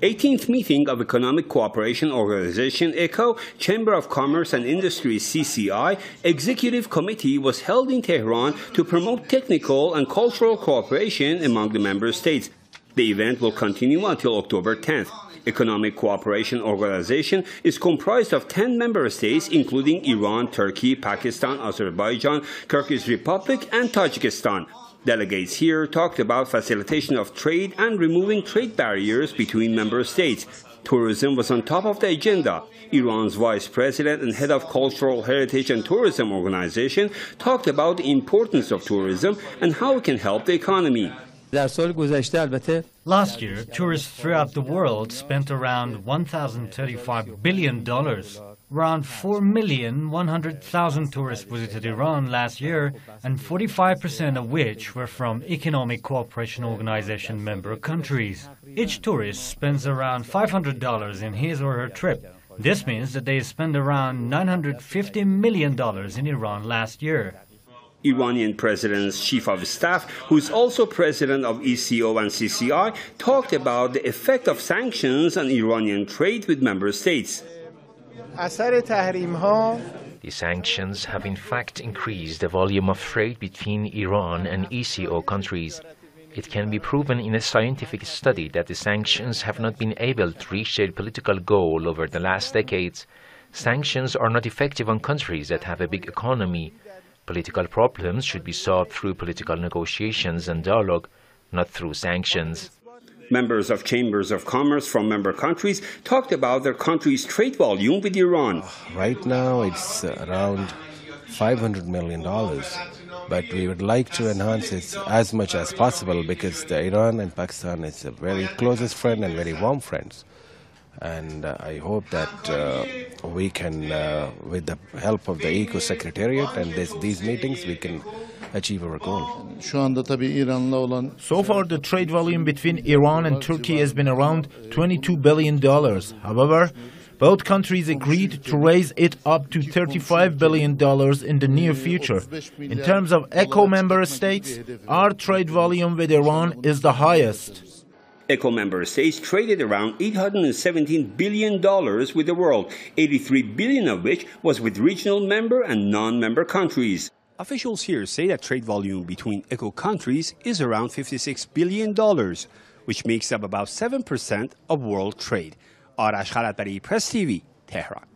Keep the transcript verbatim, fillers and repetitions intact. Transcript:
eighteenth meeting of Economic Cooperation Organization ECO, Chamber of Commerce and Industry C C I, Executive Committee was held in Tehran to promote technical and cultural cooperation among the member states. The event will continue until October tenth. Economic Cooperation Organization is comprised of ten member states including Iran, Turkey, Pakistan, Azerbaijan, Kyrgyz Republic and Tajikistan. Delegates here talked about facilitation of trade and removing trade barriers between member states. Tourism was on top of the agenda. Iran's vice president and head of Cultural Heritage and Tourism Organization talked about the importance of tourism and how it can help the economy. Last year, tourists throughout the world spent around one thousand thirty-five billion dollars. Around four million one hundred thousand tourists visited Iran last year, and forty-five percent of which were from Economic Cooperation Organization member countries. Each tourist spends around five hundred dollars in his or her trip. This means that they spent around nine hundred fifty million dollars in Iran last year. Iranian President's Chief of Staff, who is also President of E C O and C C I, talked about the effect of sanctions on Iranian trade with member states. The sanctions have in fact increased the volume of trade between Iran and E C O countries. It can be proven in a scientific study that the sanctions have not been able to reach their political goal over the last decades. Sanctions are not effective on countries that have a big economy. Political problems should be solved through political negotiations and dialogue, not through sanctions. Members of chambers of commerce from member countries talked about their country's trade volume with Iran. Right now it's around five hundred million dollars, but we would like to enhance it as much as possible because the Iran and Pakistan is a very closest friend and very warm friends. And uh, I hope that uh, we can, uh, with the help of the ECO Secretariat and this, these meetings, we can achieve our goal. So far, the trade volume between Iran and Turkey has been around twenty-two billion dollars. However, both countries agreed to raise it up to thirty-five billion dollars in the near future. In terms of ECO member states, our trade volume with Iran is the highest. ECO member states traded around eight hundred seventeen billion dollars with the world, eighty-three billion dollars of which was with regional member and non-member countries. Officials here say that trade volume between ECO countries is around fifty-six billion dollars, which makes up about seven percent of world trade. Arash Khalatbari, Press T V, Tehran.